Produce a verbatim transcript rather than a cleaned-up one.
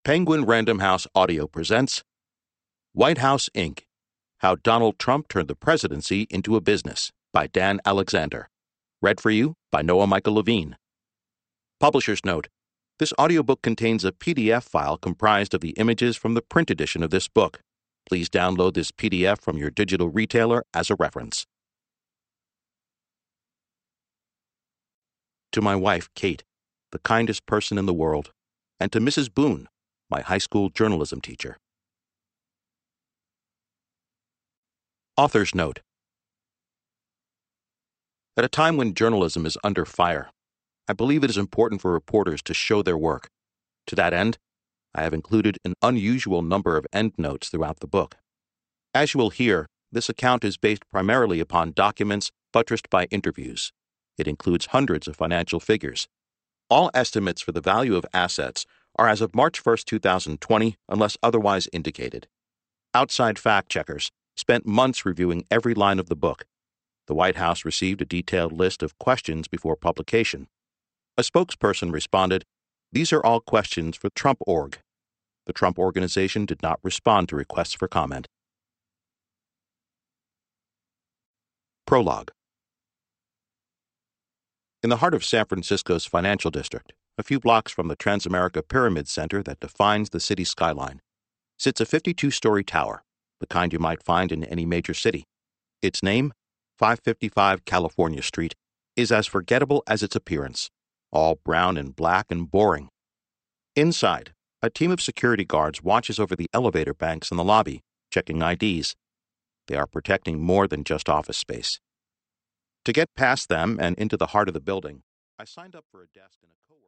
Penguin Random House Audio presents White House, Incorporated. How Donald Trump Turned the Presidency into a Business by Dan Alexander. Read for you by Noah Michael Levine. Publisher's note: this audiobook contains a P D F file comprised of the images from the print edition of this book. Please download this P D F from your digital retailer as a reference. To my wife, Kate, the kindest person in the world, and to Missus Boone, my high school journalism teacher. Author's note: at a time when journalism is under fire, I believe it is important for reporters to show their work. To that end, I have included an unusual number of endnotes throughout the book. As you will hear, this account is based primarily upon documents buttressed by interviews. It includes hundreds of financial figures. All estimates for the value of assets are as of March first, two thousand twenty, unless otherwise indicated. Outside fact-checkers spent months reviewing every line of the book. The White House received a detailed list of questions before publication. A spokesperson responded, "These are all questions for Trump dot org. The Trump Organization did not respond to requests for comment. Prologue. In the heart of San Francisco's financial district, a few blocks from the Transamerica Pyramid Center that defines the city skyline, sits a fifty-two-story tower, the kind you might find in any major city. Its name, five fifty-five California Street, is as forgettable as its appearance, all brown and black and boring. Inside, a team of security guards watches over the elevator banks in the lobby, checking I Ds. They are protecting more than just office space. To get past them and into the heart of the building, I signed up for a desk in a co-working